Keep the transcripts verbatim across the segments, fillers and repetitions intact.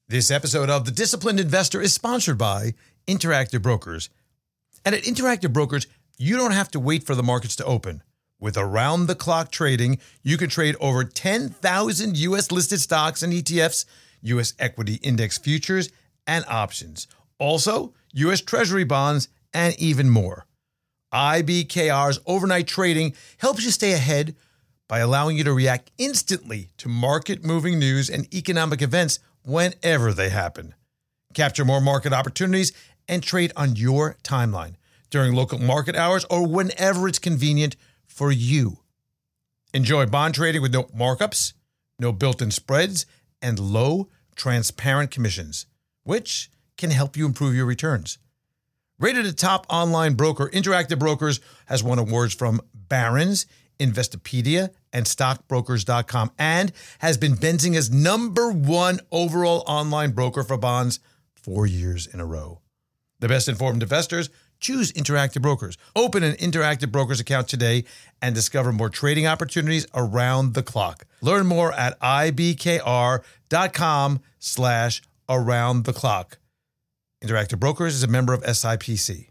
This episode of The Disciplined Investor is sponsored by Interactive Brokers. And at Interactive Brokers, you don't have to wait for the markets to open. With around-the-clock trading, you can trade over ten thousand U S listed stocks and E T Fs, U S equity index futures, and options. Also, U S Treasury bonds, and even more. I B K R's overnight trading helps you stay ahead by allowing you to react instantly to market-moving news and economic events whenever they happen. Capture more market opportunities and trade on your timeline during local market hours or whenever it's convenient for you. Enjoy bond trading with no markups, no built-in spreads, and low, transparent commissions, which can help you improve your returns. Rated a top online broker, Interactive Brokers has won awards from Barron's, Investopedia, and stockbrokers dot com, and has been Benzinga's number one overall online broker for bonds four years in a row. The best informed investors choose Interactive Brokers. Open an Interactive Brokers account today and discover more trading opportunities around the clock. Learn more at ibkr.com slash around the clock. Interactive Brokers is a member of S I P C.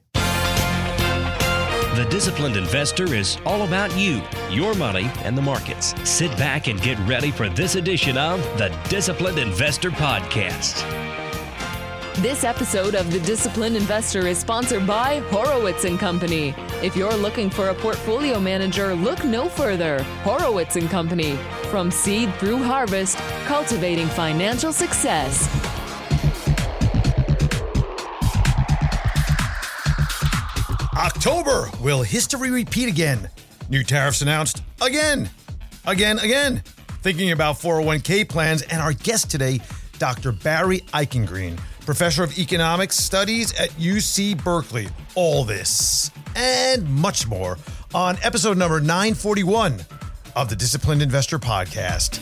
The Disciplined Investor is all about you, your money, and the markets. Sit back and get ready for this edition of the Disciplined Investor Podcast. This episode of The Disciplined Investor is sponsored by Horowitz and Company. If you're looking for a portfolio manager, look no further. Horowitz and Company. From seed through harvest, cultivating financial success. October. Will history repeat again? New tariffs announced again, again, again. Thinking about four oh one k plans, and our guest today, Doctor Barry Eichengreen, Professor of Economics Studies at U C Berkeley. All this and much more on episode number nine forty-one of the Disciplined Investor Podcast.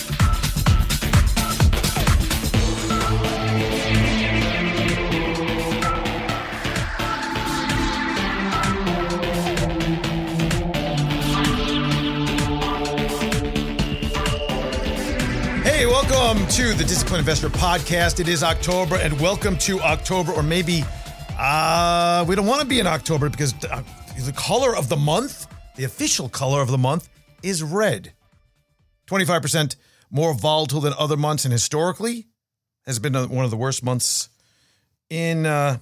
Hey, welcome to the Disciplined Investor Podcast. It is October, and welcome to October, or maybe uh, we don't want to be in October because the, the color of the month, the official color of the month, is red. twenty-five percent more volatile than other months, and historically has been one of the worst months in uh,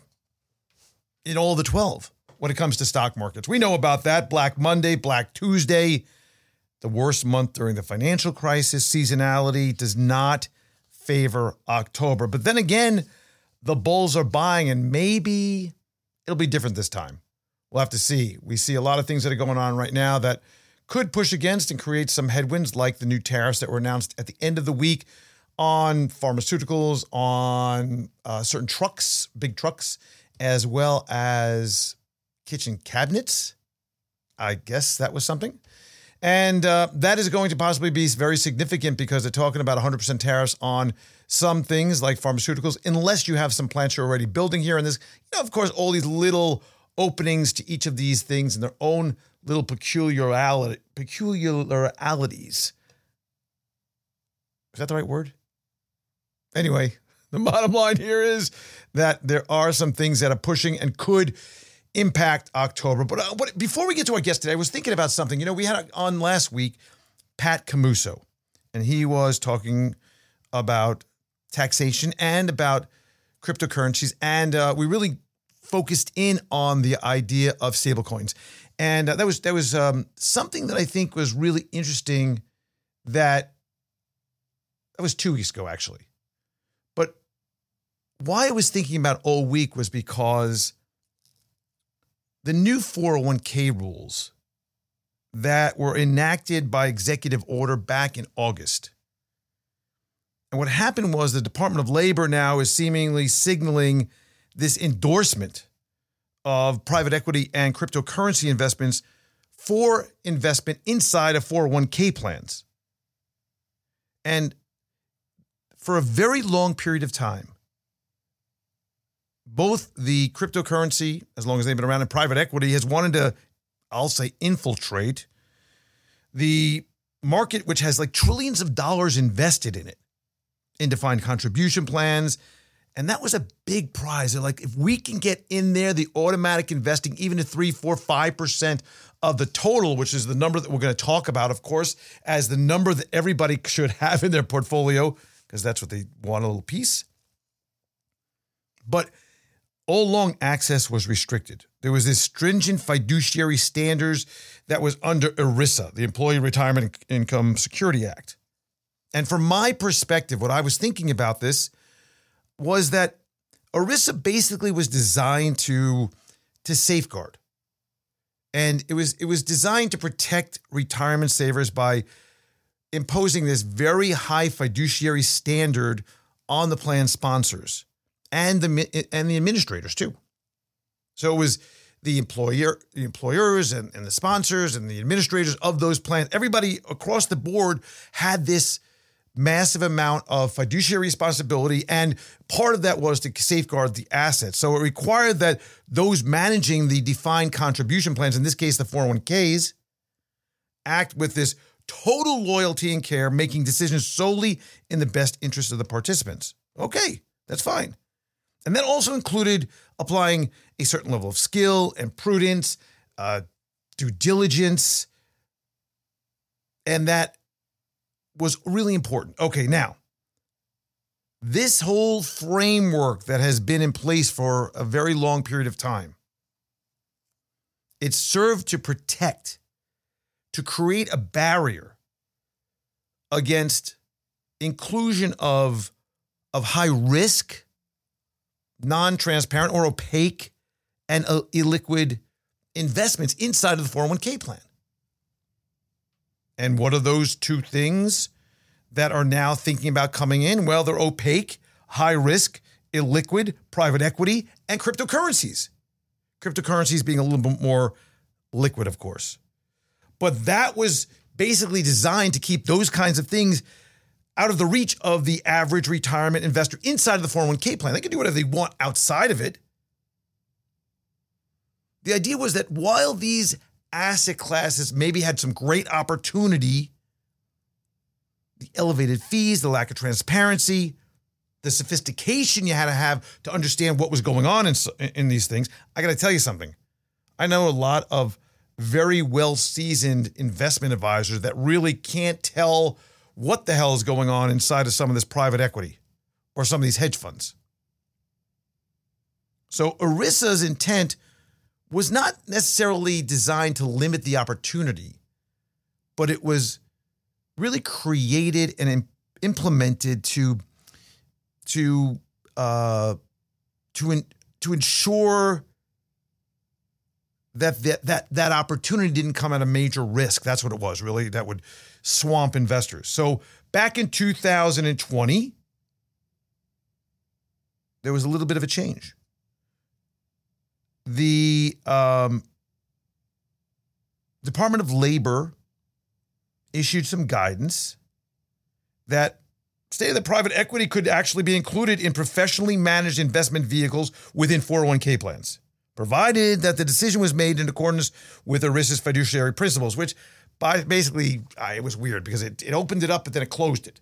in all the twelve when it comes to stock markets. We know about that. Black Monday, Black Tuesday. The worst month during the financial crisis. Seasonality does not favor October. But then again, the bulls are buying, and maybe it'll be different this time. We'll have to see. We see a lot of things that are going on right now that could push against and create some headwinds, like the new tariffs that were announced at the end of the week on pharmaceuticals, on uh, certain trucks, big trucks, as well as kitchen cabinets. I guess that was something. And uh, that is going to possibly be very significant because they're talking about one hundred percent tariffs on some things like pharmaceuticals, unless you have some plants you're already building here. And there's, you know, of course, all these little openings to each of these things and their own little peculiarity, peculiarities. Is that the right word? Anyway, the bottom line here is that there are some things that are pushing and could impact October. But uh, what, before we get to our guest today, I was thinking about something. You know, we had on last week Pat Camuso, and he was talking about taxation and about cryptocurrencies, and uh, we really focused in on the idea of stablecoins. And uh, that was that was um, something that I think was really interesting. That that was two weeks ago, actually. But why I was thinking about all week was because the new four oh one k rules that were enacted by executive order back in August. And what happened was the Department of Labor now is seemingly signaling this endorsement of private equity and cryptocurrency investments for investment inside of four oh one k plans. And for a very long period of time, both the cryptocurrency, as long as they've been around, and private equity has wanted to, I'll say, infiltrate the market, which has like trillions of dollars invested in it. in defined contribution plans. And that was a big prize. They're like, if we can get in there, the automatic investing, even to three, four, five percent of the total, which is the number that we're going to talk about, of course, as the number that everybody should have in their portfolio, because that's what they want, a little piece. But all along, access was restricted. There was this stringent fiduciary standards that was under ERISA, the Employee Retirement Income Security Act. And from my perspective, what I was thinking about this was that ERISA basically was designed to, to safeguard. And it was it was designed to protect retirement savers by imposing this very high fiduciary standard on the plan sponsors and the and the administrators too. So it was the employer, the employers and, and the sponsors and the administrators of those plans. Everybody across the board had this massive amount of fiduciary responsibility, and part of that was to safeguard the assets. So it required that those managing the defined contribution plans, in this case the four oh one k's, act with this total loyalty and care, making decisions solely in the best interest of the participants. Okay, that's fine. And that also included applying a certain level of skill and prudence, uh, due diligence, and that was really important. Okay, now, this whole framework that has been in place for a very long period of time, it served to protect, to create a barrier against inclusion of, of high risk, non-transparent or opaque, and uh, illiquid investments inside of the four oh one k plan. And what are those two things that are now thinking about coming in? Well, they're opaque, high risk, illiquid, private equity, and cryptocurrencies. Cryptocurrencies being a little bit more liquid, of course. But that was basically designed to keep those kinds of things out of the reach of the average retirement investor inside of the four oh one k plan. They can do whatever they want outside of it. The idea was that while these asset classes maybe had some great opportunity, the elevated fees, the lack of transparency, the sophistication you had to have to understand what was going on in, in these things. I got to tell you something. I know a lot of very well-seasoned investment advisors that really can't tell what the hell is going on inside of some of this private equity or some of these hedge funds. So ERISA's intent was not necessarily designed to limit the opportunity, but it was really created and im- implemented to to uh, to in, to ensure that that that that opportunity didn't come at a major risk. That's what it was, really, that would swamp investors. So back in two thousand twenty, there was a little bit of a change. The um, Department of Labor issued some guidance that stated that private equity could actually be included in professionally managed investment vehicles within four oh one k plans, provided that the decision was made in accordance with ERISA's fiduciary principles, which by basically, uh, it was weird because it, it opened it up, but then it closed it.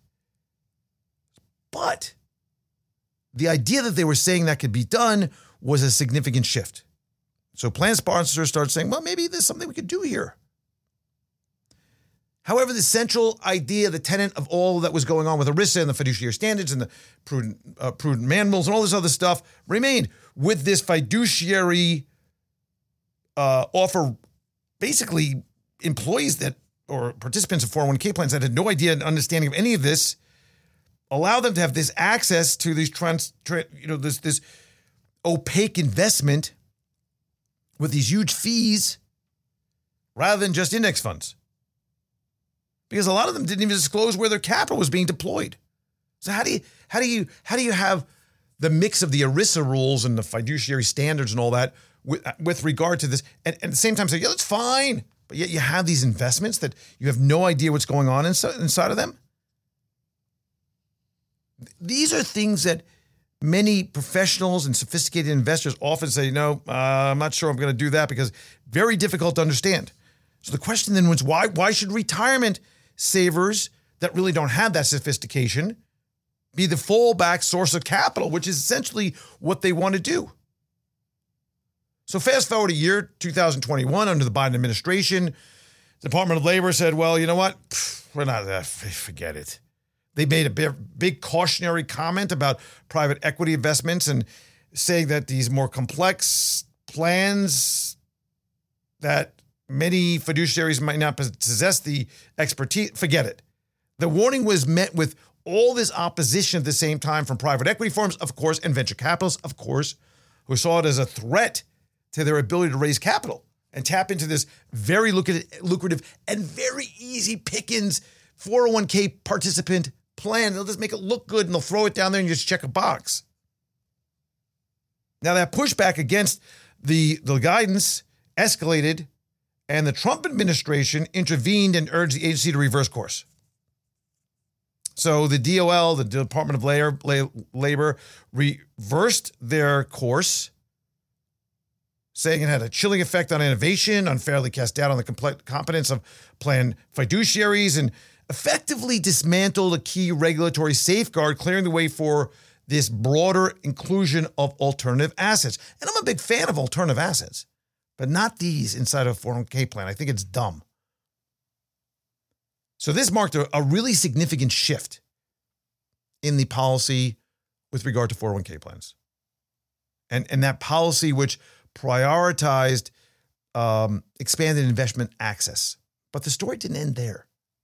But the idea that they were saying that could be done was a significant shift. So plan sponsors started saying, well, maybe there's something we could do here. However, the central idea, the tenet of all that was going on with ERISA and the fiduciary standards and the prudent, uh, prudent manuals and all this other stuff remained, with this fiduciary uh, offer, basically employees that, or participants of four oh one k plans that had no idea and understanding of any of this, allow them to have this access to these trans, tra- you know, this this opaque investment with these huge fees rather than just index funds. Because a lot of them didn't even disclose where their capital was being deployed. So how do you how do you how do you have the mix of the ERISA rules and the fiduciary standards and all that with, with regard to this, and, and at the same time say, yeah, that's fine, but yet you have these investments that you have no idea what's going on inside, inside of them? These are things that many professionals and sophisticated investors often say, no, uh, I'm not sure I'm going to do that because very difficult to understand. So the question then was, why, why should retirement savers that really don't have that sophistication be the fallback source of capital, which is essentially what they want to do. So fast forward a year, two thousand twenty-one, under the Biden administration, the Department of Labor said, well, you know what? Pfft, we're not that, forget it. They made a big, big cautionary comment about private equity investments and saying that these more complex plans that many fiduciaries might not possess the expertise, forget it. The warning was met with all this opposition at the same time from private equity firms, of course, and venture capitalists, of course, who saw it as a threat to their ability to raise capital and tap into this very lucrative and very easy pickings four oh one k participant plan. They'll just make it look good and they'll throw it down there and you just check a box. Now that pushback against the, the guidance escalated and the Trump administration intervened and urged the agency to reverse course. So the D O L, the Department of Labor, Labor reversed their course, saying it had a chilling effect on innovation, unfairly cast doubt on the competence of plan fiduciaries, and effectively dismantled a key regulatory safeguard, clearing the way for this broader inclusion of alternative assets. And I'm a big fan of alternative assets, but not these inside of a four oh one k plan. I think it's dumb. So this marked a, a really significant shift in the policy with regard to four oh one k plans. And, and that policy which prioritized um, expanded investment access. But the story didn't end there.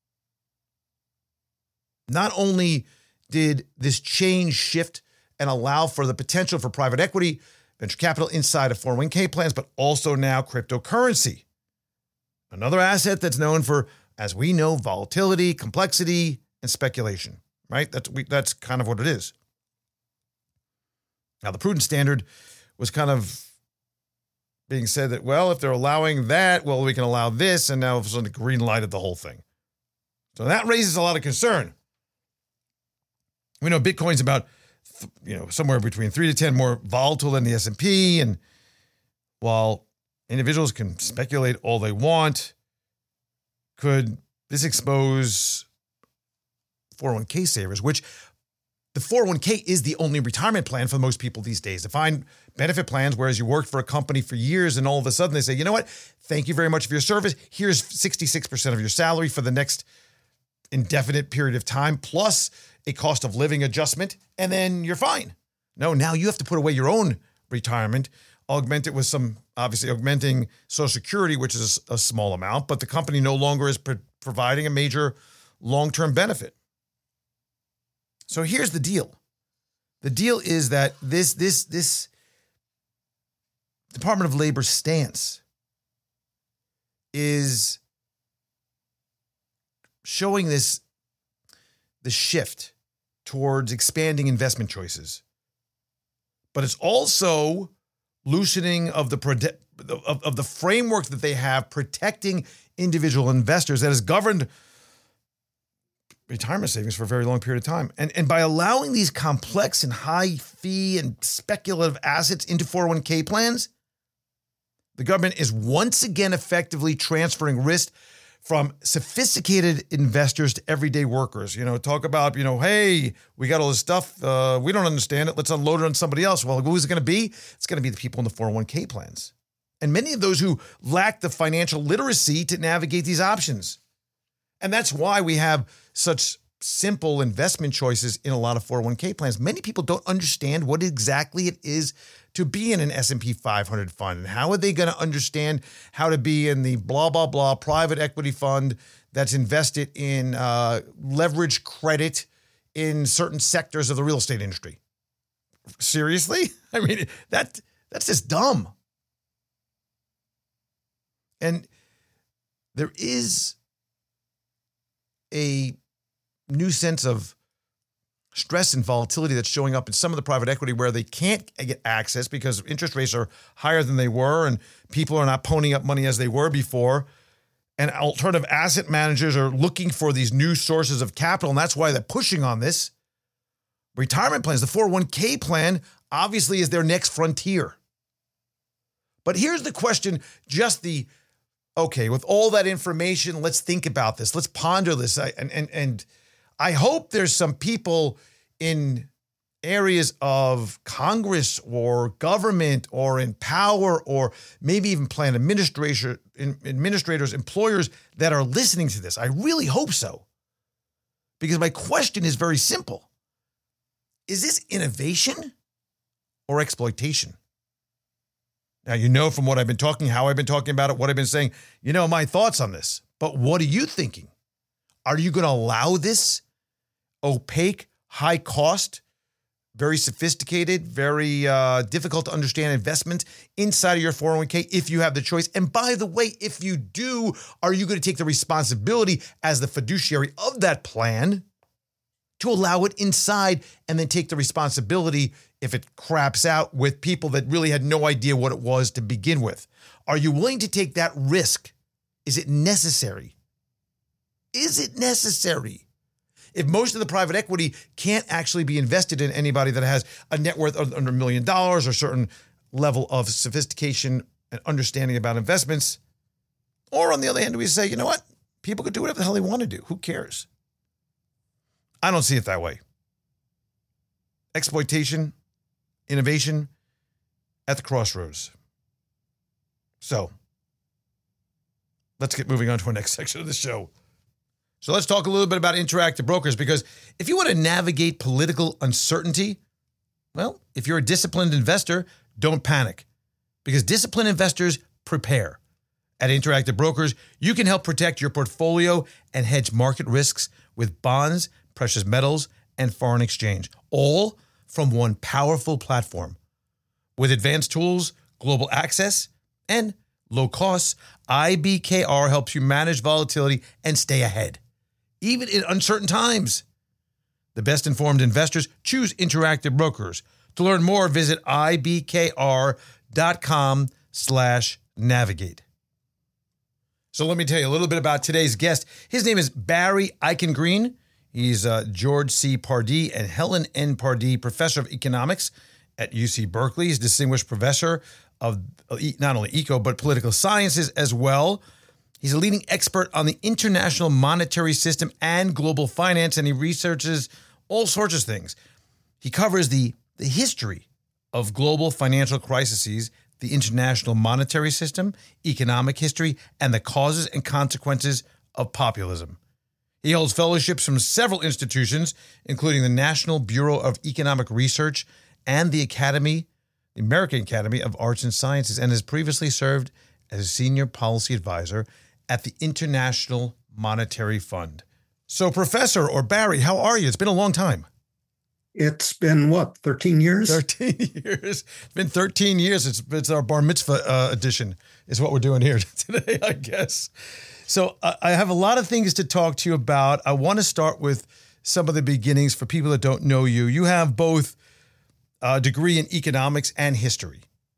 Not only did this change shift and allow for the potential for private equity, venture capital inside of four oh one k plans, but also now cryptocurrency. Another asset that's known for, as we know, volatility, complexity, and speculation, right? That's we, that's kind of what it is. Now, the prudent standard was kind of being said that, well, if they're allowing that, well, we can allow this, and now all of a sudden green lighted the whole thing. So that raises a lot of concern. We know Bitcoin's about, you know, somewhere between three to ten more volatile than the S and P, and while individuals can speculate all they want, could this expose four oh one k savers, which the four oh one k is the only retirement plan for most people these days. Defined benefit plans, whereas you worked for a company for years and all of a sudden they say, you know what, thank you very much for your service. Here's sixty-six percent of your salary for the next indefinite period of time, plus a cost of living adjustment, and then you're fine. No, now you have to put away your own retirement, augment it with some, obviously augmenting Social Security, which is a, a small amount, but the company no longer is pro- providing a major long-term benefit. So here's the deal. The deal is that this, this, this Department of Labor stance is showing this, the shift towards expanding investment choices. But it's also loosening of the of, of the framework that they have protecting individual investors that has governed retirement savings for a very long period of time. And, and by allowing these complex and high fee and speculative assets into four oh one k plans, the government is once again effectively transferring risk from sophisticated investors to everyday workers. You know, talk about, you know, hey, we got all this stuff. Uh, we don't understand it. Let's unload it on somebody else. Well, who's it going to be? It's going to be the people in the four oh one k plans. And many of those who lack the financial literacy to navigate these options. And that's why we have such simple investment choices in a lot of four oh one k plans. Many people don't understand what exactly it is to be in an S and P five hundred fund. And how are they going to understand how to be in the blah, blah, blah private equity fund that's invested in uh, leverage credit in certain sectors of the real estate industry? Seriously? I mean, that that's just dumb. And there is a new sense of stress and volatility that's showing up in some of the private equity where they can't get access because interest rates are higher than they were and people are not ponying up money as they were before. And alternative asset managers are looking for these new sources of capital, and that's why they're pushing on this. Retirement plans, the four oh one k plan, obviously is their next frontier. But here's the question, just the, okay, with all that information, let's think about this. Let's ponder this. I, and, and, and I hope there's some people in areas of Congress or government or in power or maybe even plan administrator, administrators, employers that are listening to this. I really hope so. Because my question is very simple. Is this innovation or exploitation? Now, you know from what I've been talking, how I've been talking about it, what I've been saying, you know my thoughts on this. But what are you thinking? Are you going to allow this opaque, high cost, very sophisticated, very uh, difficult to understand investment inside of your four oh one k if you have the choice? And by the way, if you do, are you going to take the responsibility as the fiduciary of that plan to allow it inside and then take the responsibility if it craps out with people that really had no idea what it was to begin with? Are you willing to take that risk? Is it necessary? Is it necessary? If most of the private equity can't actually be invested in anybody that has a net worth under a million dollars or certain level of sophistication and understanding about investments, or on the other hand, we say, you know what? People could do whatever the hell they want to do. Who cares? I don't see it that way. Exploitation, innovation at the crossroads. So let's get moving on to our next section of the show. So let's talk a little bit about Interactive Brokers, because if you want to navigate political uncertainty, well, if you're a disciplined investor, don't panic, because disciplined investors prepare. At Interactive Brokers, you can help protect your portfolio and hedge market risks with bonds, precious metals, and foreign exchange, all from one powerful platform. With advanced tools, global access, and low costs, I B K R helps you manage volatility and stay ahead, even in uncertain times. The best informed investors choose Interactive Brokers. To learn more, visit ibkr.com slash navigate. So let me tell you a little bit about today's guest. His name is Barry Eichengreen. He's uh, George C. Pardee and Helen N. Pardee Professor of Economics at U C Berkeley. He's Distinguished Professor of not only eco, but political sciences as well. He's a leading expert on the international monetary system and global finance, and he researches all sorts of things. He covers the, the history of global financial crises, the international monetary system, economic history, and the causes and consequences of populism. He holds fellowships from several institutions, including the National Bureau of Economic Research and the Academy, the American Academy of Arts and Sciences, and has previously served as a senior policy advisor at the International Monetary Fund. So, Professor, or Barry, how are you? It's been a long time. It's been, what, thirteen years? thirteen years. It's been thirteen years. It's, it's our bar mitzvah uh, edition is what we're doing here today, I guess. So uh, I have a lot of things to talk to you about. I want to start with some of the beginnings for people that don't know you. You have both a degree in economics and history.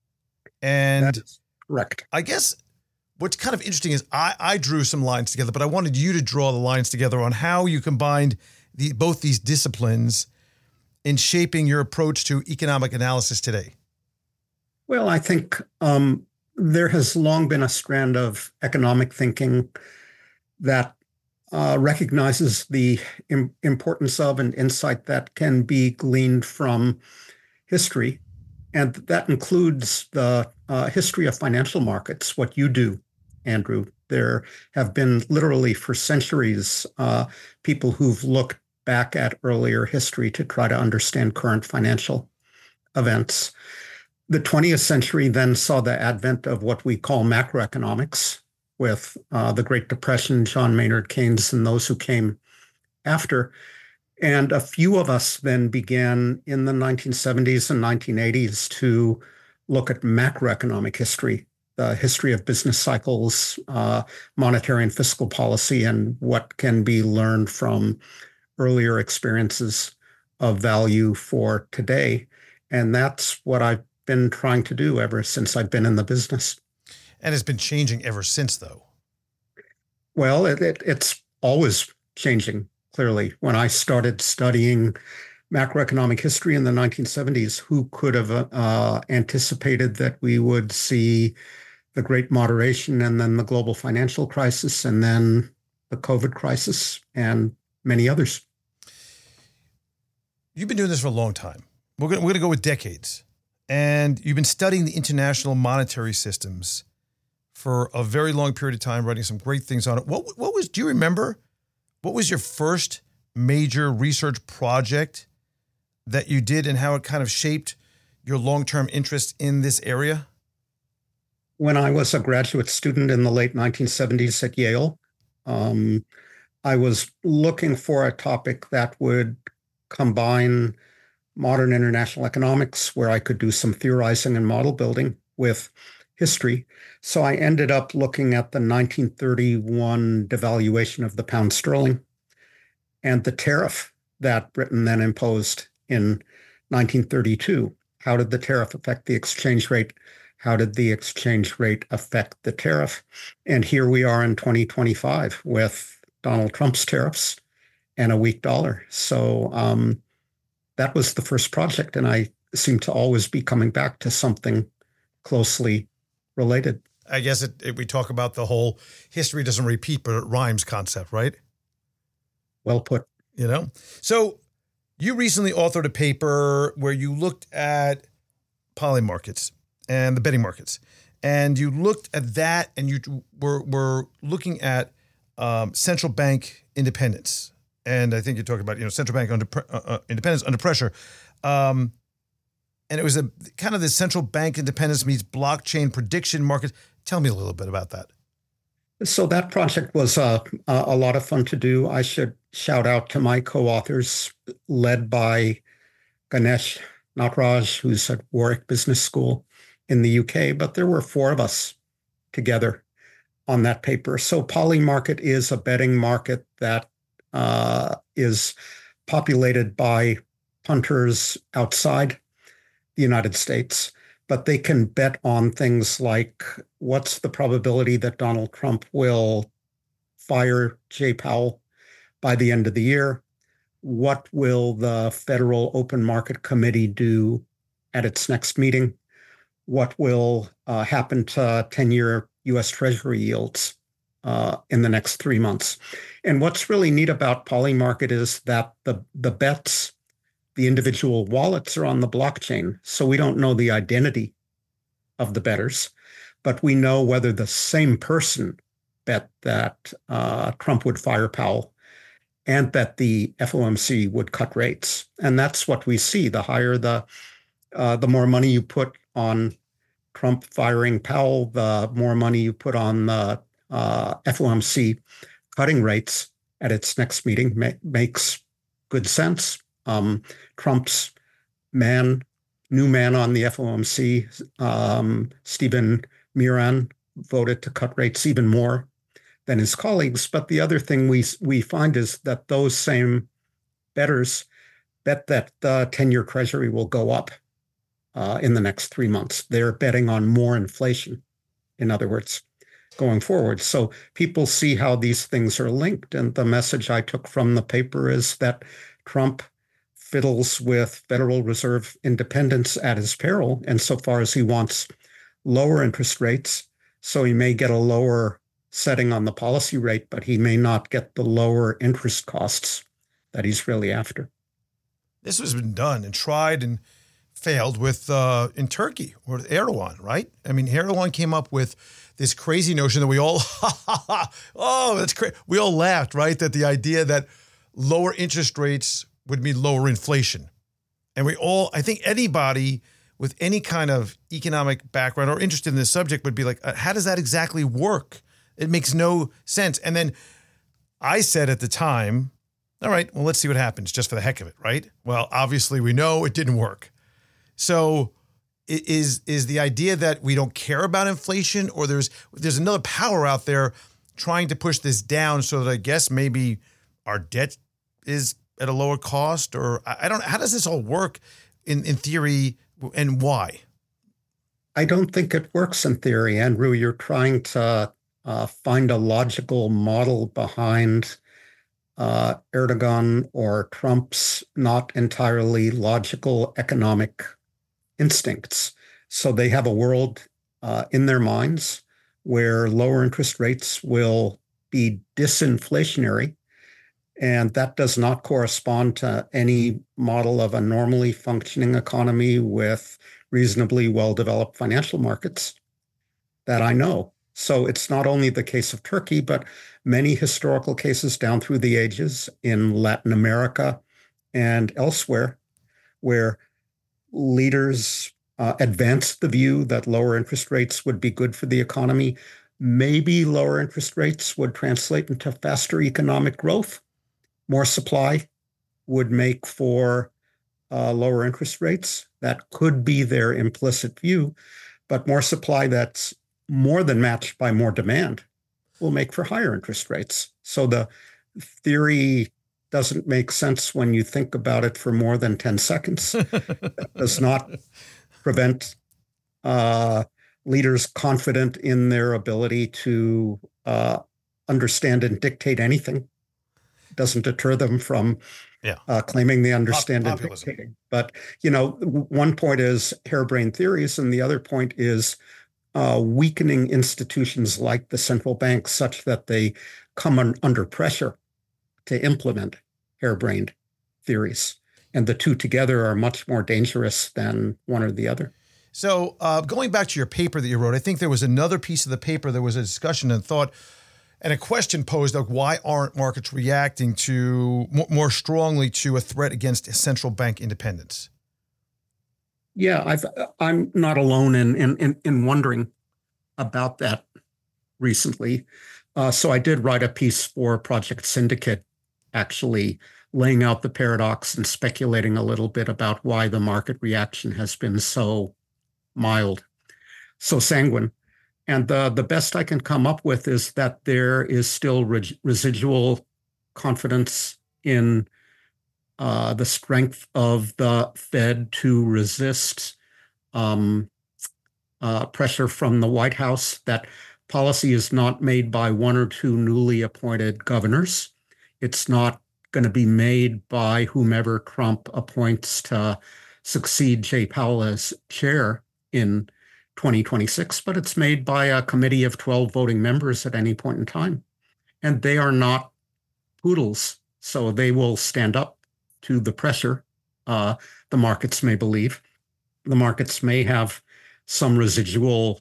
And that is correct. I guess what's kind of interesting is I, I drew some lines together, but I wanted you to draw the lines together on how you combined the, both these disciplines in shaping your approach to economic analysis today. Well, I think um, there has long been a strand of economic thinking that uh, recognizes the im- importance of and insight that can be gleaned from history. And that includes the uh, history of financial markets, what you do, Andrew. There have been literally for centuries uh, people who've looked back at earlier history to try to understand current financial events. The twentieth century then saw the advent of what we call macroeconomics, with uh, the Great Depression, John Maynard Keynes, and those who came after. And a few of us then began in the nineteen seventies and nineteen eighties to look at macroeconomic history, the history of business cycles, uh, monetary and fiscal policy, and what can be learned from earlier experiences of value for today. And that's what I've been trying to do ever since I've been in the business. And it's been changing ever since, though. Well, it, it, it's always changing, clearly. When I started studying macroeconomic history in the nineteen seventies, who could have uh, anticipated that we would see the Great Moderation and then the global financial crisis and then the COVID crisis and many others? you've been doing this for a long time. We're going we're to go with decades. And you've been studying the international monetary systems for a very long period of time, writing some great things on it. What what was, do you remember, what was your first major research project that you did and how it kind of shaped your long-term interest in this area? When I was a graduate student in the late nineteen seventies at Yale, um, I was looking for a topic that would combine modern international economics, where I could do some theorizing and model building, with history. So I ended up looking at the nineteen thirty-one devaluation of the pound sterling and the tariff that Britain then imposed in nineteen thirty-two. How did the tariff affect the exchange rate? How did the exchange rate affect the tariff? And here we are in twenty twenty-five with Donald Trump's tariffs and a weak dollar. So um, that was the first project, and I seem to always be coming back to something closely related. I guess it, it, we talk about the whole history doesn't repeat, but it rhymes concept, right? Well put. You know? So you recently authored a paper where you looked at poly markets and the betting markets. And you looked at that and you were, were looking at um, central bank independence. And I think you talked about, you know, central bank under uh, uh, independence under pressure. Um, and it was a kind of the central bank independence meets blockchain prediction market. Tell me a little bit about that. So that project was uh, a lot of fun to do. I should shout out to my co-authors, led by Ganesh Nataraj, who's at Warwick Business School in the U K. But there were four of us together on that paper. So Polymarket is a betting market that uh, is populated by punters outside the United States, but they can bet on things like what's the probability that Donald Trump will fire Jay Powell by the end of the year? What will the Federal Open Market Committee do at its next meeting? What will uh, happen to ten-year U S Treasury yields uh, in the next three months? And what's really neat about Polymarket is that the, the bets, the individual wallets are on the blockchain. So we don't know the identity of the bettors, but we know whether the same person bet that uh, Trump would fire Powell and that the F O M C would cut rates. And that's what we see. The higher the, uh, the more money you put on Trump firing Powell, the more money you put on the uh, F O M C cutting rates at its next meeting. Ma- makes good sense. Um, Trump's man, new man on the F O M C, um, Stephen Miran, voted to cut rates even more than his colleagues. But the other thing we we find is that those same bettors bet that the ten-year Treasury will go up uh, in the next three months. They're betting on more inflation, in other words, going forward. So people see how these things are linked. And the message I took from the paper is that Trump fiddles with Federal Reserve independence at his peril, insofar as he wants lower interest rates. So he may get a lower setting on the policy rate, but he may not get the lower interest costs that he's really after. This has been done and tried and failed with uh, in Turkey or with Erdogan, right? I mean, Erdogan came up with this crazy notion that we all, oh, that's crazy. We all laughed, right? That the idea that lower interest rates would mean lower inflation. And we all, I think anybody with any kind of economic background or interested in this subject would be like, uh, how does that exactly work? It makes no sense. And then I said at the time, all right, well, let's see what happens just for the heck of it, right? Well, obviously we know it didn't work. So is is the idea that we don't care about inflation, or there's there's another power out there trying to push this down so that I guess maybe our debt is at a lower cost? Or I don't, how does this all work in, in theory, and why? I don't think it works in theory, Andrew. You're trying to uh, find a logical model behind uh, Erdogan or Trump's not entirely logical economic instincts. So they have a world uh, in their minds where lower interest rates will be disinflationary, And that does not correspond to any model of a normally functioning economy with reasonably well-developed financial markets that I know. So it's not only the case of Turkey, but many historical cases down through the ages in Latin America and elsewhere, where leaders uh, advanced the view that lower interest rates would be good for the economy. Maybe lower interest rates would translate into faster economic growth. More supply would make for uh, lower interest rates. That could be their implicit view, but more supply that's more than matched by more demand will make for higher interest rates. So the theory doesn't make sense when you think about it for more than ten seconds. That does not prevent uh, leaders confident in their ability to uh, understand and dictate anything. It doesn't deter them from yeah. uh, claiming they understand Pop- and dictating. But, you know, one point is harebrained theories, and the other point is uh, weakening institutions like the central bank such that they come un- under pressure to implement harebrained theories. And the two together are much more dangerous than one or the other. So uh, going back to your paper that you wrote, I think there was another piece of the paper. There was a discussion and thought and a question posed of why aren't markets reacting to more strongly to a threat against central bank independence? Yeah, I've, I'm not alone in, in, in wondering about that recently. Uh, so I did write a piece for Project Syndicate, actually laying out the paradox and speculating a little bit about why the market reaction has been so mild, so sanguine. And the, the best I can come up with is that there is still re- residual confidence in uh, the strength of the Fed to resist um, uh, pressure from the White House, that policy is not made by one or two newly appointed governors. It's not going to be made by whomever Trump appoints to succeed Jay Powell as chair in twenty twenty-six, but it's made by a committee of twelve voting members at any point in time. And they are not poodles, so they will stand up to the pressure, uh, the markets may believe. The markets may have some residual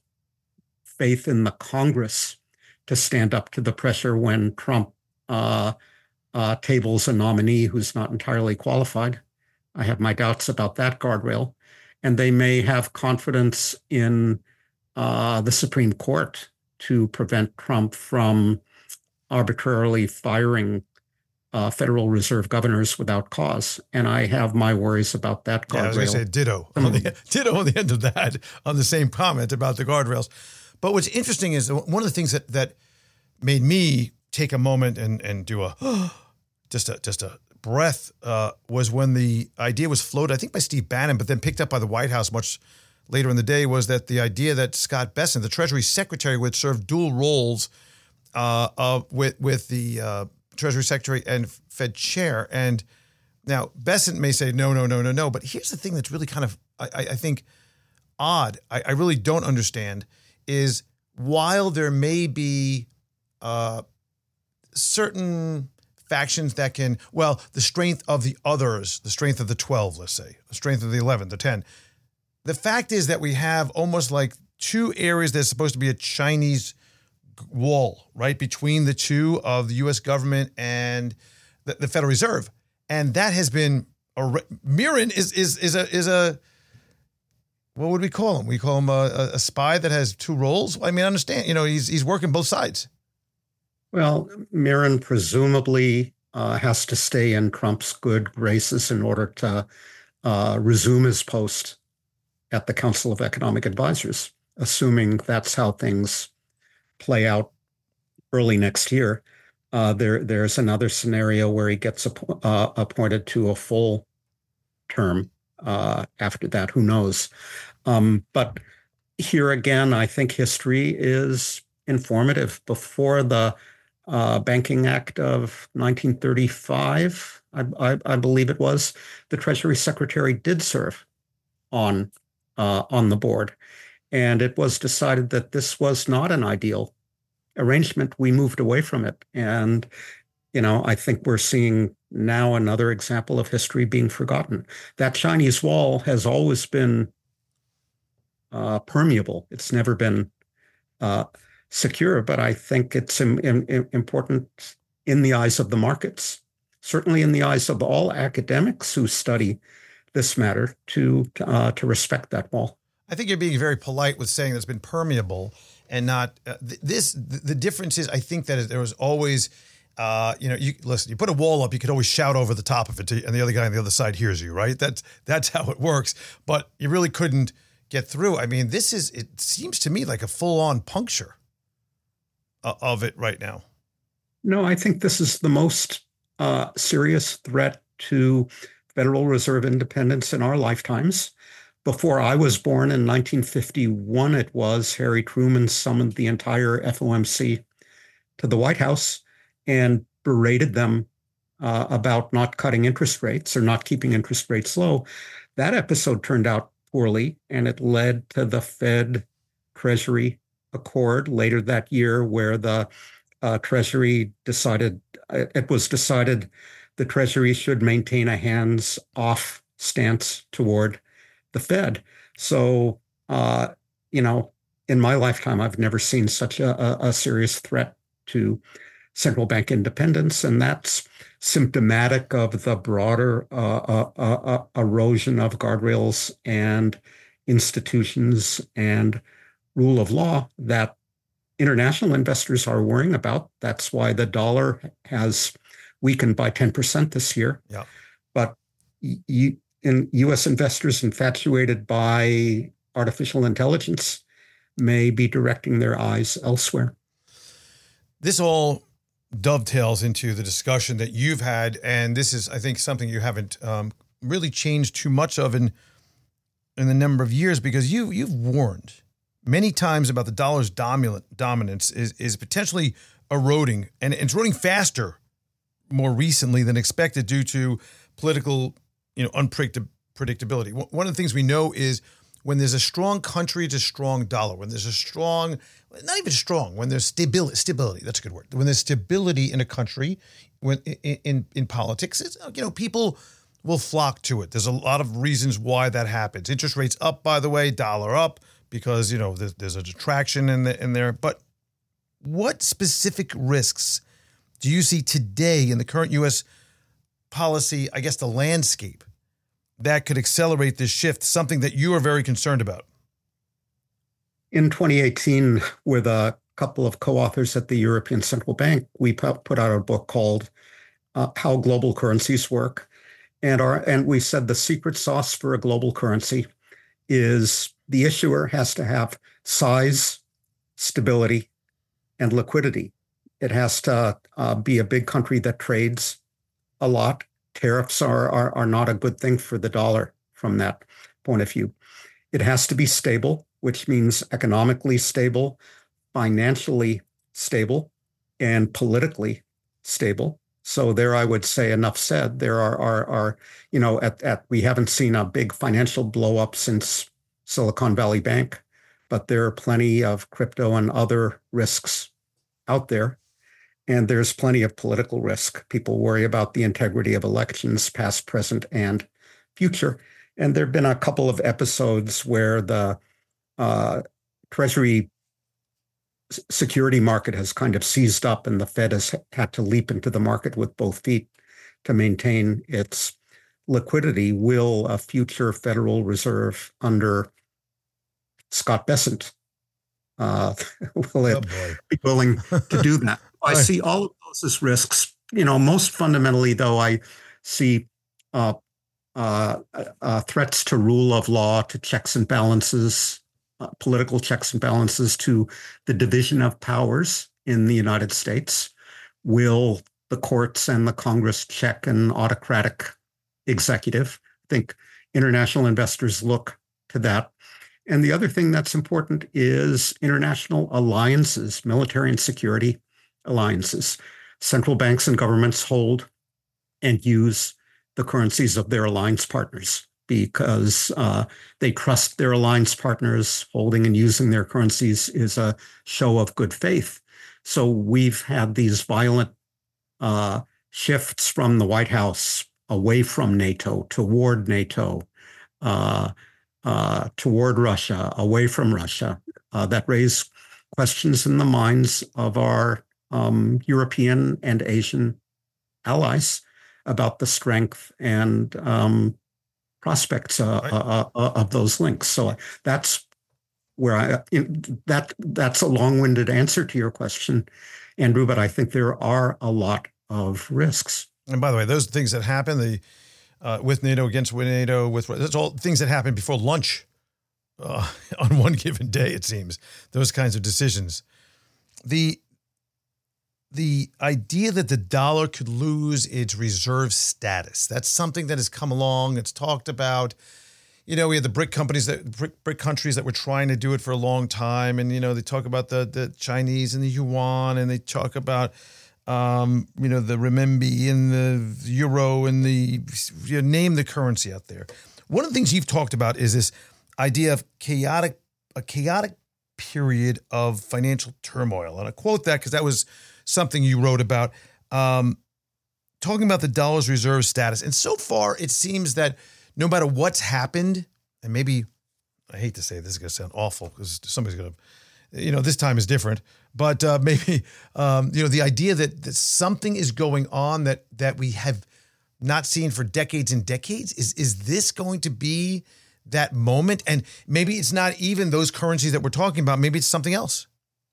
faith in the Congress to stand up to the pressure when Trump uh, uh, tables a nominee who's not entirely qualified. I have my doubts about that guardrail. And they may have confidence in uh, the Supreme Court to prevent Trump from arbitrarily firing uh, Federal Reserve governors without cause. And I have my worries about that guardrail. Yeah, I was going to say ditto. On the, ditto on the end of that, on the same comment about the guardrails. But what's interesting is one of the things that that made me take a moment and and do a just a just a breath uh, was when the idea was floated, I think by Steve Bannon, but then picked up by the White House much later in the day, was that the idea that Scott Bessent, the Treasury Secretary, would serve dual roles uh, of with with the uh, Treasury Secretary and Fed Chair. And now Bessent may say no, no, no, no, no. But here's the thing that's really kind of I, I think odd. I, I really don't understand is while there may be uh, certain factions that can, well, the strength of the others, the strength of the twelve, let's say, the strength of the eleven, the ten. The fact is that we have almost like two areas that's supposed to be a Chinese wall, right, between the two of the U S government and the, the Federal Reserve. And that has been, a, Mirren is is is a, is a, what would we call him? We call him a, a spy that has two roles? I mean, I understand, you know, he's he's working both sides. Well, Mirren presumably uh, has to stay in Trump's good graces in order to uh, resume his post at the Council of Economic Advisors, assuming that's how things play out early next year. Uh, there, there's another scenario where he gets app- uh, appointed to a full term uh, after that. Who knows? Um, but here again, I think history is informative. Before the Uh, Banking Act of nineteen thirty-five, I, I, I believe it was, the Treasury Secretary did serve on uh, on the board. And it was decided that this was not an ideal arrangement. We moved away from it. And you know, I think we're seeing now another example of history being forgotten. That Chinese wall has always been uh, permeable. It's never been uh, secure, but I think it's im- im- important in the eyes of the markets, certainly in the eyes of all academics who study this matter, to uh, to respect that wall. I think you're being very polite with saying that's been permeable and not uh, th- this. Th- the difference is, I think that there was always, uh, you know, you listen. You put a wall up, you could always shout over the top of it, to, and the other guy on the other side hears you, right? That's that's how it works. But you really couldn't get through. I mean, this is. It seems to me like a full-on puncture uh, of it right now. No, I think this is the most uh, serious threat to Federal Reserve independence in our lifetimes. Before I was born in nineteen fifty-one, it was, Harry Truman summoned the entire F O M C to the White House and berated them uh, about not cutting interest rates or not keeping interest rates low. That episode turned out poorly, and it led to the Fed Treasury Accord later that year, where the uh, Treasury decided, it was decided the Treasury should maintain a hands-off stance toward the Fed. So, uh, you know, in my lifetime, I've never seen such a, a, a serious threat to central bank independence. And that's symptomatic of the broader uh, uh, uh, erosion of guardrails and institutions and rule of law that international investors are worrying about. That's why the dollar has weakened by ten percent this year. Yeah. But you, in U S investors infatuated by artificial intelligence may be directing their eyes elsewhere. This all dovetails into the discussion that you've had, and this is, I think, something you haven't um, really changed too much of in in the number of years, because you you've warned many times about the dollar's dominant dominance is is potentially eroding, and it's eroding faster more recently than expected due to political, you know, unpredictability. One of the things we know is when there's a strong country, it's a strong dollar. When there's a strong, not even strong, when there's stability, stability, that's a good word. When there's stability in a country, when in in, in politics, it's, you know, people will flock to it. There's a lot of reasons why that happens. Interest rates up, by the way, dollar up, because, you know, there's, there's a detraction in, the, in there. But what specific risks do you see today in the current U S policy, I guess the landscape, that could accelerate this shift, something that you are very concerned about? In twenty eighteen, with a couple of co-authors at the European Central Bank, we put out a book called uh, How Global Currencies Work. And, our, and we said the secret sauce for a global currency is the issuer has to have size, stability, and liquidity. It has to uh, be a big country that trades a lot. Tariffs are, are are not a good thing for the dollar from that point of view. It has to be stable, which means economically stable, financially stable, and politically stable. So there, I would say, enough said. There are are are you know at at we haven't seen a big financial blow up since Silicon Valley Bank, but there are plenty of crypto and other risks out there. And there's plenty of political risk. People worry about the integrity of elections, past, present, and future. And there have been a couple of episodes where the uh, Treasury security market has kind of seized up, and the Fed has had to leap into the market with both feet to maintain its liquidity. Will a future Federal Reserve under Scott Bessent uh, will it oh be willing to do that? I see all of those as risks. You know, most fundamentally, though, I see uh, uh, uh, threats to rule of law, to checks and balances, uh, political checks and balances, to the division of powers in the United States. Will the courts and the Congress check an autocratic executive? I think international investors look to that. And the other thing that's important is international alliances, military and security alliances. Central banks and governments hold and use the currencies of their alliance partners because uh, they trust their alliance partners. Holding and using their currencies is a show of good faith. So we've had these violent uh, shifts from the White House away from NATO, toward NATO, uh, uh, toward Russia, away from Russia, uh, that raise questions in the minds of our um, European and Asian allies about the strength and um, prospects uh, right. uh, uh, of those links. So that's where I in, that that's a long-winded answer to your question, Andrew. But I think there are a lot of risks. And by the way, those things that happen, the uh, with NATO, against NATO, with that's all things that happen before lunch uh, on one given day. It seems those kinds of decisions. The the idea that the dollar could lose its reserve status, that's something that has come along. It's talked about. You know, we had the BRIC companies that BRIC, BRIC countries that were trying to do it for a long time, and you know they talk about the the Chinese and the yuan, and they talk about um, you know the renminbi and the euro and the you know, name the currency out there. One of the things you've talked about is this idea of chaotic a chaotic period of financial turmoil, and I quote that because that was something you wrote about, um, talking about the dollar's reserve status. And so far, it seems that no matter what's happened, and maybe, I hate to say this is going to sound awful because somebody's going to, you know, this time is different, but uh, maybe, um, you know, the idea that, that something is going on that that we have not seen for decades and decades, is is this going to be that moment? And maybe it's not even those currencies that we're talking about. Maybe it's something else.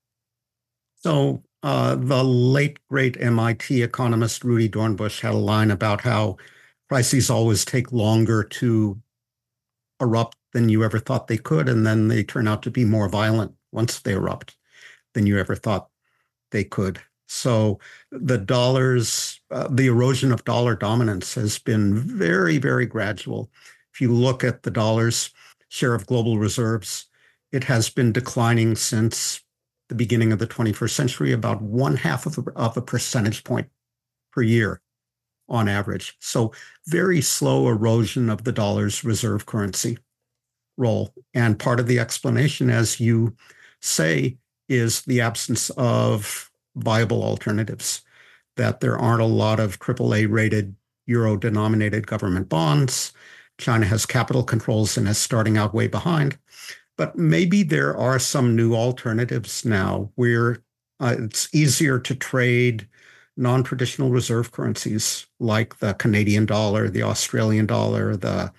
So uh, the late, great M I T economist Rudy Dornbush had a line about how crises always take longer to erupt than you ever thought they could, and then they turn out to be more violent once they erupt than you ever thought they could. So the dollars, uh, the erosion of dollar dominance has been very, very gradual. If you look at the dollar's share of global reserves, it has been declining since the beginning of the twenty-first century, about one half of a, of a percentage point per year on average. So very slow erosion of the dollar's reserve currency role. And part of the explanation, as you say, is the absence of viable alternatives, that there aren't a lot of triple A rated euro-denominated government bonds. China has capital controls and is starting out way behind. But maybe there are some new alternatives now where uh, it's easier to trade non-traditional reserve currencies like the Canadian dollar, the Australian dollar, the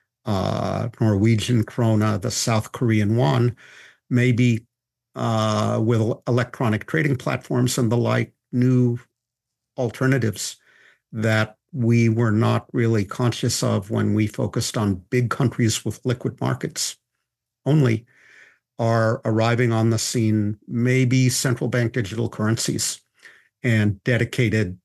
uh, Norwegian krona, the South Korean won, maybe uh, with electronic trading platforms and the like, new alternatives that we were not really conscious of when we focused on big countries with liquid markets only, are arriving on the scene. Maybe central bank digital currencies and dedicated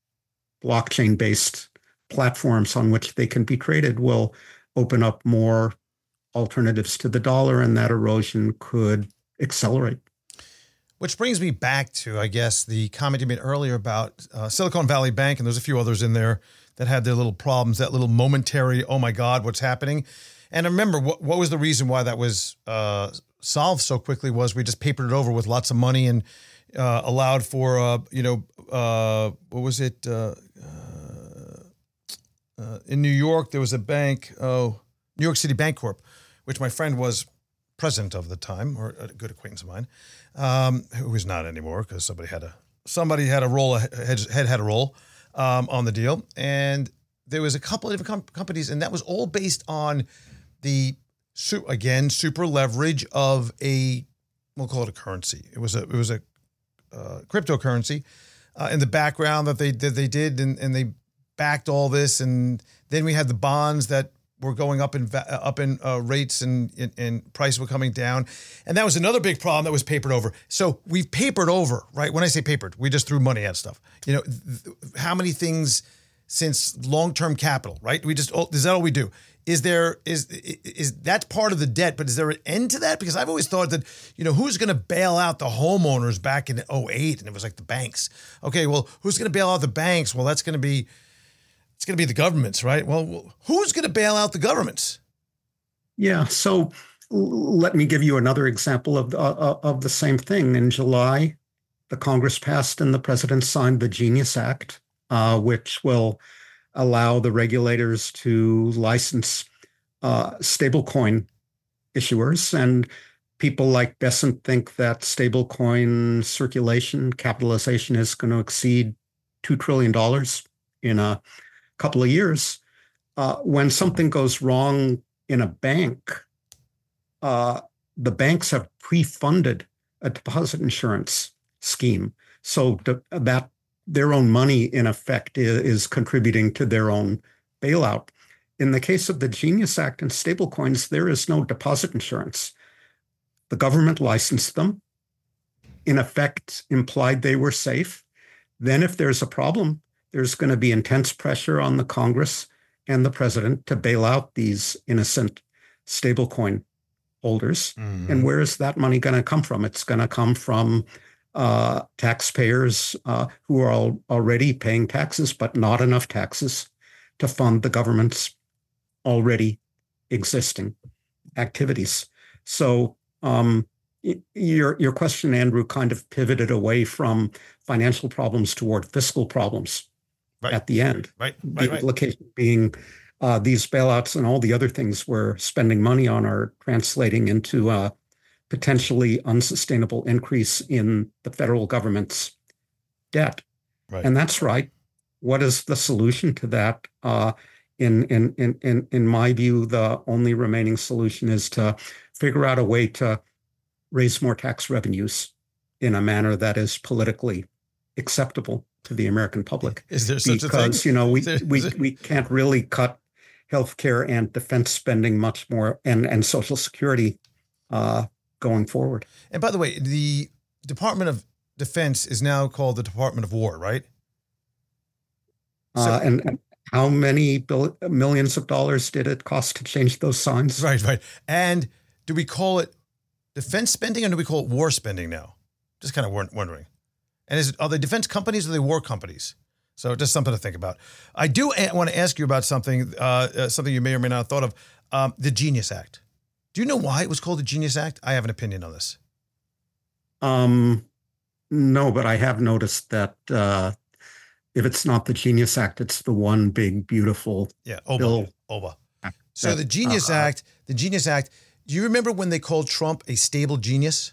blockchain-based platforms on which they can be traded will open up more alternatives to the dollar, and that erosion could accelerate. Which brings me back to, I guess, the comment you made earlier about uh, Silicon Valley Bank, and there's a few others in there that had their little problems, that little momentary, oh my God, what's happening? And I remember what, what was the reason why that was uh, solved so quickly was we just papered it over with lots of money and uh, allowed for, uh, you know, uh, what was it? Uh, uh, uh, in New York, there was a bank, oh, New York City Bank Corp, which my friend was president of the time, or a good acquaintance of mine, um, who is not anymore because somebody had a somebody had a role, had had a role um, on the deal, and there was a couple of different com- companies, and that was all based on the again super leverage of a, we'll call it a currency. It was a it was a uh, cryptocurrency uh, in the background that they that they did, and, and they backed all this, and then we had the bonds that were going up in up in uh, rates, and, and and prices were coming down, and that was another big problem that was papered over. So we've papered over, right? When I say papered, we just threw money at stuff. You know, th- how many things since long-term capital, right? We just oh, is that all we do? Is there is is that's part of the debt, but is there an end to that? Because I've always thought that, you know, who's going to bail out the homeowners back in oh eight, and it was like the banks. Okay, well, who's going to bail out the banks? Well, that's going to be It's going to be the governments, right? Well, who's going to bail out the governments? Yeah. So let me give you another example of uh, of the same thing. In July, the Congress passed and the president signed the Genius Act, uh, which will allow the regulators to license uh, stablecoin issuers. And people like Bessent think that stablecoin circulation capitalization is going to exceed two trillion dollars in a couple of years. Uh, when something goes wrong in a bank, uh, the banks have pre-funded a deposit insurance scheme. So th- that their own money, in effect, is, is contributing to their own bailout. In the case of the Genius Act and stablecoins, there is no deposit insurance. The government licensed them, in effect, implied they were safe. Then if there's a problem, there's going to be intense pressure on the Congress and the president to bail out these innocent stablecoin holders. Mm-hmm. And where is that money going to come from? It's going to come from uh, taxpayers uh, who are al- already paying taxes, but not enough taxes to fund the government's already existing activities. So um, your your question, Andrew, kind of pivoted away from financial problems toward fiscal problems right. at the end. Right. right the right. implication being uh, these bailouts and all the other things we're spending money on are translating into a potentially unsustainable increase in the federal government's debt. Right. And that's right. What is the solution to that? Uh, in, in, in, in, in my view, the only remaining solution is to figure out a way to raise more tax revenues in a manner that is politically acceptable to the American public. Is there such because, a thing? Because, you know, we, there, we, there... we can't really cut healthcare and defense spending much more and, and Social Security uh, going forward. And by the way, the Department of Defense is now called the Department of War, right? So, uh, and, and how many bill- millions of dollars did it cost to change those signs? Right, right. And do we call it defense spending or do we call it war spending now? Just kind of wondering. And is it, are they defense companies or are they war companies? So just something to think about. I do want to ask you about something, uh, uh, something you may or may not have thought of, um, the Genius Act. Do you know why it was called the Genius Act? I have an opinion on this. Um, no, but I have noticed that uh, if it's not the Genius Act, it's the one big, beautiful yeah, O B A, bill. O B A. So the Genius uh, Act, the Genius Act, do you remember when they called Trump a stable genius?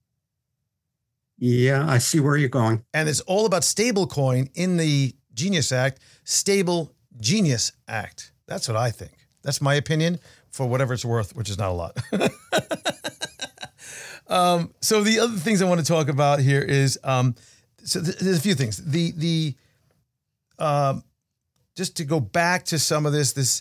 Yeah, I see where you're going. And it's all about stablecoin in the Genius Act, Stable Genius Act. That's what I think. That's my opinion for whatever it's worth, which is not a lot. um, so the other things I want to talk about here is, um, so th- there's a few things. The, the, um, just to go back to some of this, this,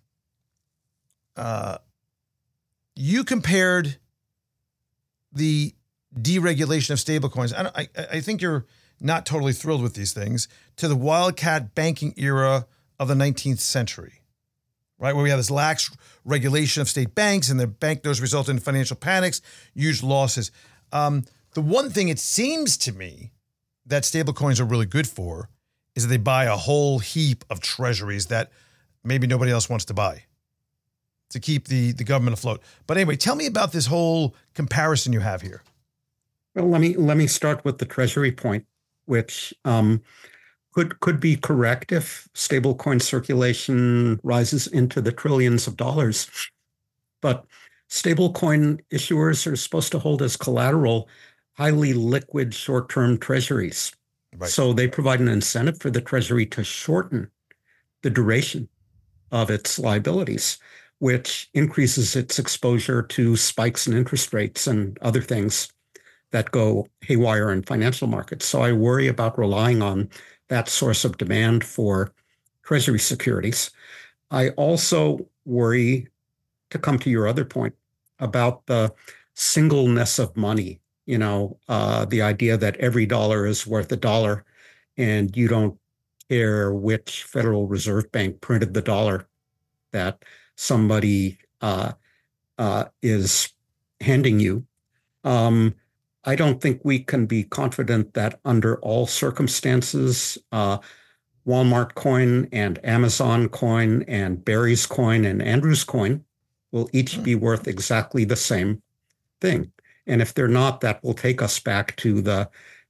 uh, you compared the deregulation of stablecoins. I, I, I think you're not totally thrilled with these things to the wildcat banking era of the nineteenth century, right? Where we have this lax regulation of state banks and the banknotes resulted in financial panics, huge losses. Um, the one thing it seems to me that stablecoins are really good for is that they buy a whole heap of treasuries that maybe nobody else wants to buy to keep the, the government afloat. But anyway, tell me about this whole comparison you have here. Well, let me let me start with the Treasury point, which um, could could be correct if stablecoin circulation rises into the trillions of dollars. But stablecoin issuers are supposed to hold as collateral highly liquid short-term treasuries. Right. So they provide an incentive for the Treasury to shorten the duration of its liabilities, which increases its exposure to spikes in interest rates and other things that go haywire in financial markets. So I worry about relying on that source of demand for Treasury securities. I also worry, to come to your other point, about the singleness of money. You know, uh, the idea that every dollar is worth a dollar and you don't care which Federal Reserve Bank printed the dollar that somebody uh, uh, is handing you. Um, I don't think we can be confident that under all circumstances, uh, Walmart coin and Amazon coin and Barry's coin and Andrew's coin will each be worth exactly the same thing. And if they're not, that will take us back to the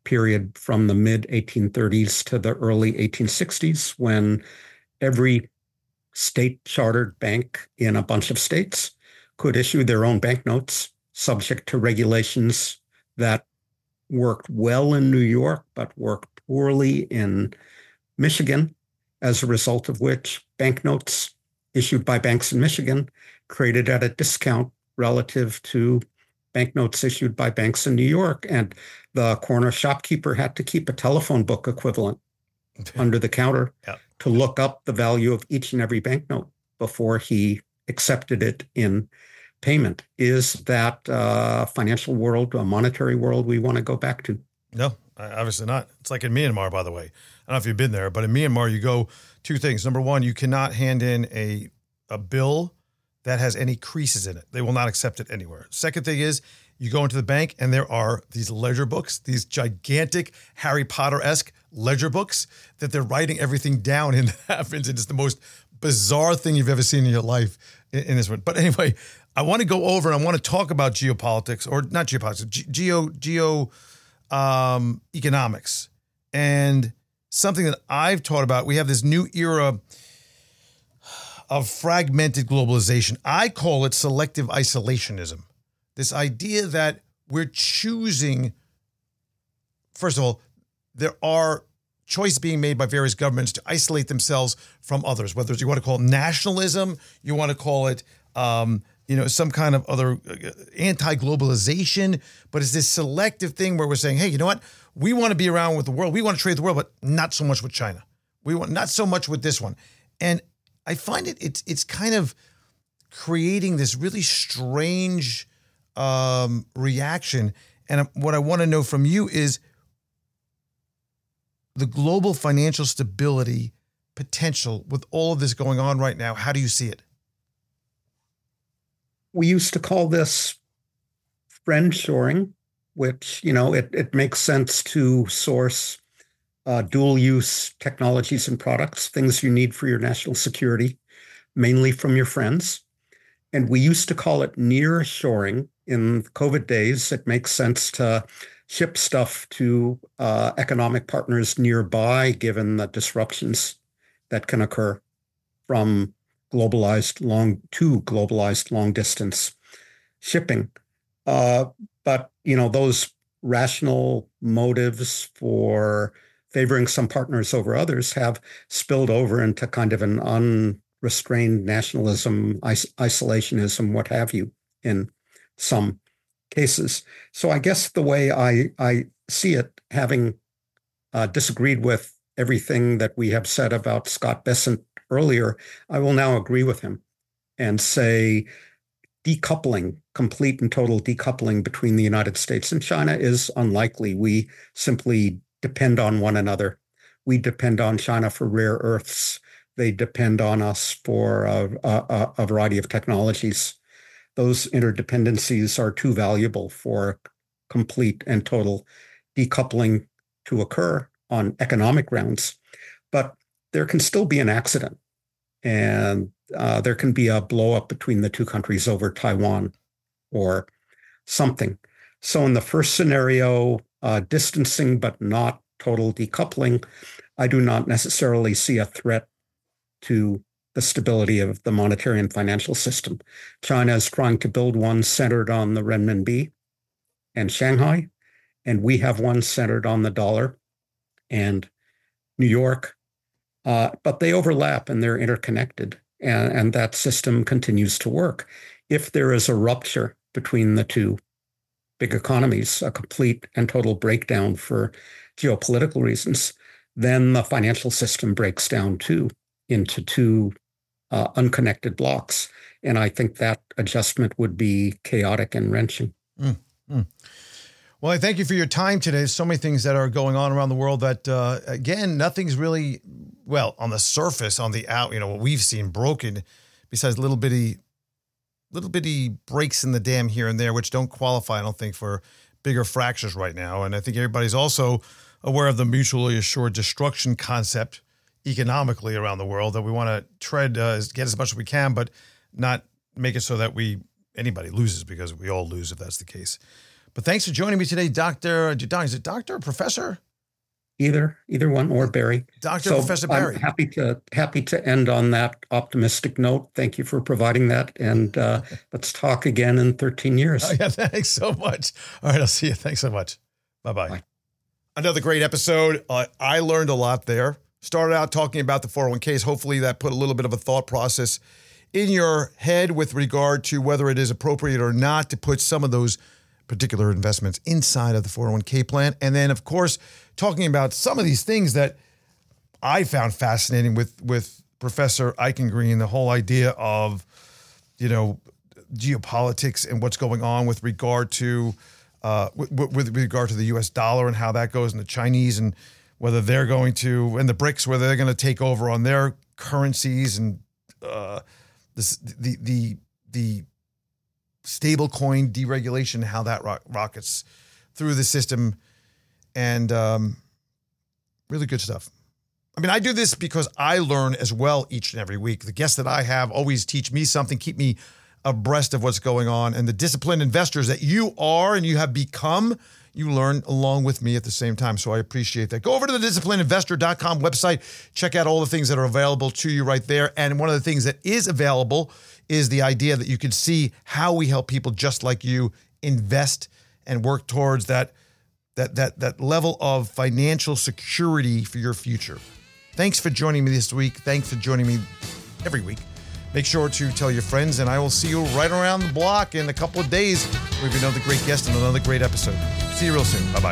period from the mid eighteen thirties to the early eighteen sixties, when every state-chartered bank in a bunch of states could issue their own banknotes, subject to regulations that worked well in New York, but worked poorly in Michigan, as a result of which banknotes issued by banks in Michigan traded at a discount relative to banknotes issued by banks in New York. And the corner shopkeeper had to keep a telephone book equivalent under the counter yep. to look up the value of each and every banknote before he accepted it in payment. Is that uh, financial world, a monetary world we want to go back to? No, obviously not. It's like in Myanmar, by the way. I don't know if you've been there, but in Myanmar, you go two things. Number one, you cannot hand in a a bill that has any creases in it. They will not accept it anywhere. Second thing is, you go into the bank and there are these ledger books, these gigantic Harry Potter-esque ledger books that they're writing everything down in that happens. And it's the most bizarre thing you've ever seen in your life in, in this one. But anyway, I want to go over and I want to talk about geopolitics, or not geopolitics, ge- geo, geo um, economics. And something that I've taught about, we have this new era of fragmented globalization. I call it selective isolationism. This idea that we're choosing, first of all, there are choices being made by various governments to isolate themselves from others, whether you want to call it nationalism, you want to call it, um, you know, some kind of other anti-globalization, but it's this selective thing where we're saying, hey, you know what? We want to be around with the world. We want to trade the world, but not so much with China. We want not so much with this one. And I find it, it's, it's kind of creating this really strange Um, reaction. And what I want to know from you is the global financial stability potential with all of this going on right now. How do you see it? We used to call this friend shoring, which, you know, it, it makes sense to source uh, dual use technologies and products, things you need for your national security, mainly from your friends. And we used to call it near shoring. In COVID days, it makes sense to ship stuff to uh, economic partners nearby, given the disruptions that can occur from globalized long to globalized long distance shipping. Uh, but, you know, those rational motives for favoring some partners over others have spilled over into kind of an unrestrained nationalism, is- isolationism, what have you, in some cases. So I guess the way I, I see it, having uh, disagreed with everything that we have said about Scott Bessent earlier, I will now agree with him and say decoupling, complete and total decoupling between the United States and China is unlikely. We simply depend on one another. We depend on China for rare earths. They depend on us for a, a, a variety of technologies. Those interdependencies are too valuable for complete and total decoupling to occur on economic grounds. But there can still be an accident, and uh, there can be a blow up between the two countries over Taiwan or something. So in the first scenario, uh, distancing but not total decoupling, I do not necessarily see a threat to the stability of the monetary and financial system. China is trying to build one centered on the renminbi and Shanghai, and we have one centered on the dollar and New York. Uh, but they overlap and they're interconnected, and, and that system continues to work. If there is a rupture between the two big economies, a complete and total breakdown for geopolitical reasons, then the financial system breaks down too into two uh, unconnected blocks. And I think that adjustment would be chaotic and wrenching. Mm, mm. Well, I thank you for your time today. There's so many things that are going on around the world that, uh, again, nothing's really, well, on the surface, on the out, you know, what we've seen broken, besides little bitty, little bitty breaks in the dam here and there, which don't qualify, I don't think, for bigger fractures right now. And I think everybody's also aware of the mutually assured destruction concept economically around the world, that we want to tread, uh, get as much as we can, but not make it so that we, anybody loses, because we all lose if that's the case. But thanks for joining me today, Doctor Is it Doctor or Professor? Either, either one, or Barry. Doctor So Professor Barry. I'm happy to happy to end on that optimistic note. Thank you for providing that, and uh, let's talk again in thirteen years. Oh, yeah, thanks so much. All right, I'll see you. Thanks so much. Bye-bye. Bye. Another great episode. Uh, I learned a lot there. Started out talking about the four oh one k's. Hopefully that put a little bit of a thought process in your head with regard to whether it is appropriate or not to put some of those particular investments inside of the four oh one k plan. And then, of course, talking about some of these things that I found fascinating with, with Professor Eichengreen, the whole idea of, you know, geopolitics and what's going on with regard to uh, with, with regard to the U S dollar and how that goes, and the Chinese and whether they're going to, and the BRICS, whether they're going to take over on their currencies, and uh, this, the the the stablecoin deregulation, how that ro- rockets through the system, and um, really good stuff. I mean, I do this because I learn as well each and every week. The guests that I have always teach me something, keep me abreast of what's going on, and the disciplined investors that you are and you have become, you learn along with me at the same time. So I appreciate that. Go over to the disciplined investor dot com website. Check out all the things that are available to you right there. And one of the things that is available is the idea that you can see how we help people just like you invest and work towards that, that, that, that level of financial security for your future. Thanks for joining me this week. Thanks for joining me every week. Make sure to tell your friends, and I will see you right around the block in a couple of days with another great guest and another great episode. See you real soon. Bye-bye.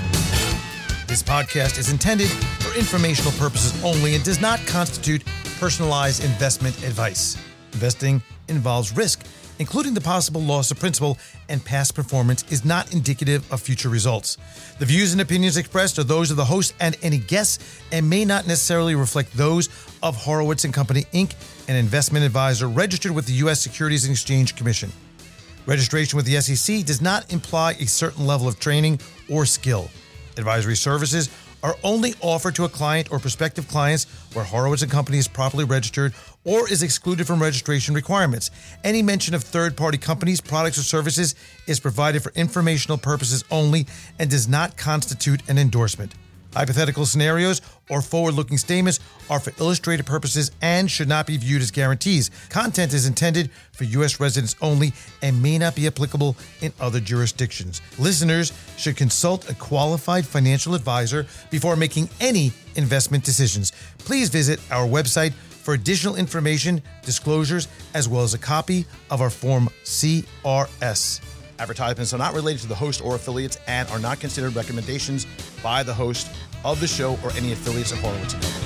This podcast is intended for informational purposes only and does not constitute personalized investment advice. Investing involves risk, including the possible loss of principal, and past performance is not indicative of future results. The views and opinions expressed are those of the host and any guests and may not necessarily reflect those of Horowitz and Company, Incorporated, an investment advisor registered with the U S Securities and Exchange Commission. Registration with the S E C does not imply a certain level of training or skill. Advisory services are only offered to a client or prospective clients where Horowitz and Company is properly registered or is excluded from registration requirements. Any mention of third-party companies, products, or services is provided for informational purposes only and does not constitute an endorsement. Hypothetical scenarios or forward-looking statements are for illustrative purposes and should not be viewed as guarantees. Content is intended for U S residents only and may not be applicable in other jurisdictions. Listeners should consult a qualified financial advisor before making any investment decisions. Please visit our website for additional information, disclosures, as well as a copy of our Form C R S. Advertisements are not related to the host or affiliates and are not considered recommendations by the host of the show or any affiliates of Horowitz and Company.